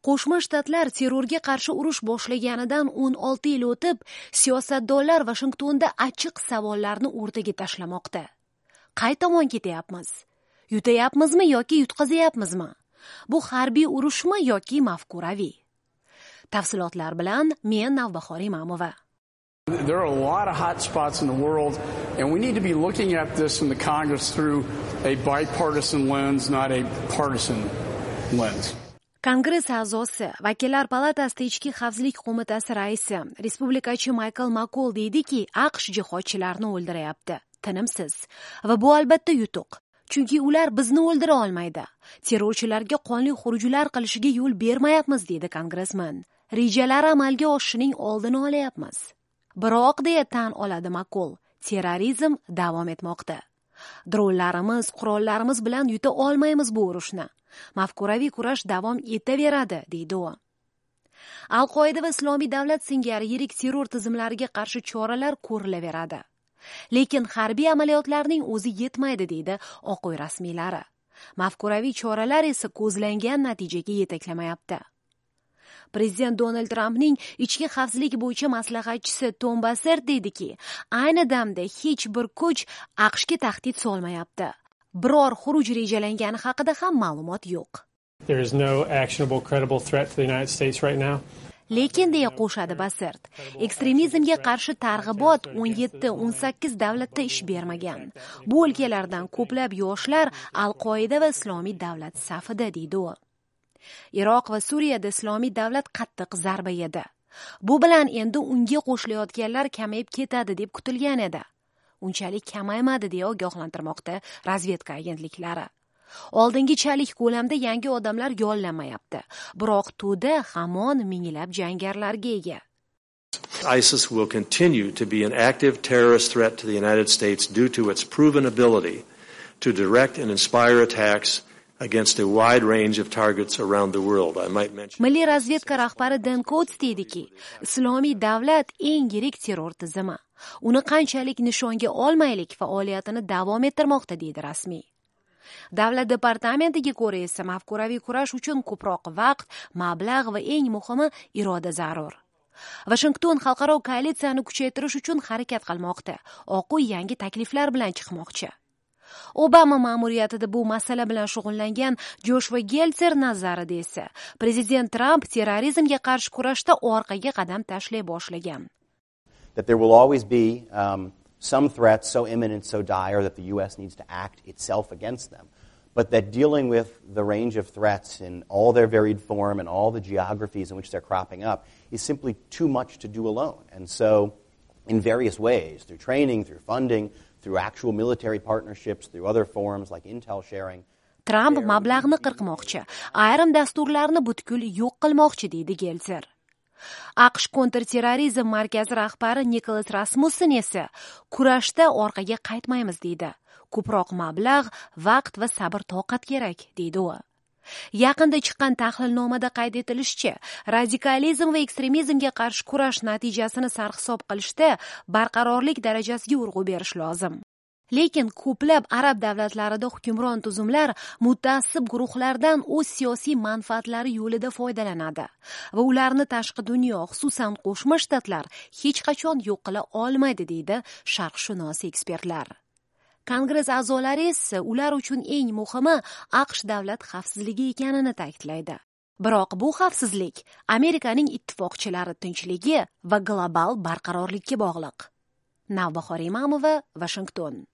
Qo'shma Shtatlar terrorga qarshi urush boshlaganidan 16 yil o'tib, siyosatdonlar Vashingtonda achchiq savollarni o'rtaga tashlamoqda. Qay tomon ketyapmiz? Yutayapmizmi yoki yutqazayapmizmi? Bu harbiy urushmi yoki mafkuraviy? Tafsilotlar bilan men Navbahor Imamova. There are a lot of hot spots in the world, and we need to be looking at this in the Congress through a bipartisan lens, not a partisan lens. Kongress a'zosi, Vakillar palatasida Ichki xavfsizlik qo'mitasi raisi, respublikachi Michael McCaul deydiki, AQSh jihodchilarni o'ldirayapti, tinimsiz. Va bu albatta yutuq. Chunki ular bizni o'ldira olmaydi. Terrorchilarga qonli xurujlar qilishiga yo'l bermayapmiz, deydi kongressmen. Rejalar amalga oshishining oldini olyapmiz. Biroq deya tan oladi McCaul, terrorizm davom etmoqda. Dronlarimiz, qurollarimiz bilan yuta olmaymiz bu urushni. Mafkuraviy kurash davom etaveradi, deydi u. Al-Qoida va Islomiy davlat singari yirik terror tizimlariga qarshi choralar ko'rilaveradi. Lekin harbiy amaliyotlarning o'zi yetmaydi, deydi Oq uy rasmiylari. Mafkuraviy choralar esa ko'zlangan natijaga yetaklamayapti. Prezident Donald Trampning ichki xavfsizlik bo'yicha maslahatchisi Tom Bassert deydiki, ayni damda hech bir kuch AQShga tahdid solmayapti. Biror xuruj rejalangani haqida ham ma'lumot yo'q. There is no actionable credible threat to the United States right now. Lekin deya qo'shadi Bassert, ekstremizmga qarshi targ'ibot 17-18 davlatda ish bermagan. Bu o'lkalardan ko'plab yoshlar Al-Qoida va Islomiy davlat safida, deydi u. Iroq va Suriyada Islomiy davlat qattiq zarba yedi. Bu bilan endi unga qo'shilayotganlar kamayib ketadi deb kutilgan edi. Unchalik kamaymadi deya ogohlantirmoqda razvedka agentliklari. Oldingichalik ko'lamda yangi odamlar yollanmayapti. Biroq to'da hamon minglab jangarilarga ega. ISIS will continue to be an active terrorist threat to the United States due to its proven ability to direct and inspire attacks against a wide range of targets around the world. I might mention. Milliy razvedka rahbari Dan Coats deydiki, Islomiy davlat eng yirik terror tizimi. Uni qanchalik nishonga olmaylik faoliyatini davom ettirmoqda, deydi rasmiy. Davlat departamentiga ko'ra esa mafkuraviy kurash uchun ko'proq vaqt, mablag' va eng muhimi iroda zarur. Washington xalqaro koalitsiyani kuchaytirish uchun harakat qilmoqda. Oq uy yangi takliflar bilan chiqmoqchi. Obama ma'muriyatida bu masala bilan shug'ullangan Joshua Geltser nazarida esa prezident Trump terrorizmga qarshi kurashda orqaga qadam tashlay boshlagan. That there will always be some threats so imminent, so dire that the U.S. needs to act itself against them. But that dealing with the range of threats in all their varied form and all the geographies in which they're cropping up is simply too much to do alone. And so, in various ways, through training, through funding, through actual military partnerships, through other forms like intel sharing. Trump mablag'ni qirqmoqchi, ayrim dasturlarni butkul yo'q qilmoqchi, deydi Geltser. AQSh kontrterrorizm markazi rahbari Nicholas Rasmussen esa kurashda orqaga qaytmaymiz, deydi. Ko'proq mablag', vaqt va sabr toqat kerak, deydi u. Yaqinda chiqqan tahlilnomada qayd etilishicha, radikalizm va ekstremizmga qarshi kurash natijasini sarhisob qilishda barqarorlik darajasiga urg'u berish lozim. Lekin ko'plab arab davlatlarida hukmron tuzumlar mutaassib guruhlardan o'z siyosiy manfaatlari yo'lida foydalanadi va ularni tashqi dunyo, xususan Qo'shma Shtatlar hech qachon yo'q qila olmaydi, deydi sharqshunos ekspertlar. Kongress a'zolari esa ular uchun eng muhimi AQSh davlat xavfsizligi ekanini ta'kidlaydi. Biroq bu xavfsizlik Amerikaning ittifoqchilari tinchligi va global barqarorlikka bog'liq. Navbahor Imamova, Washington.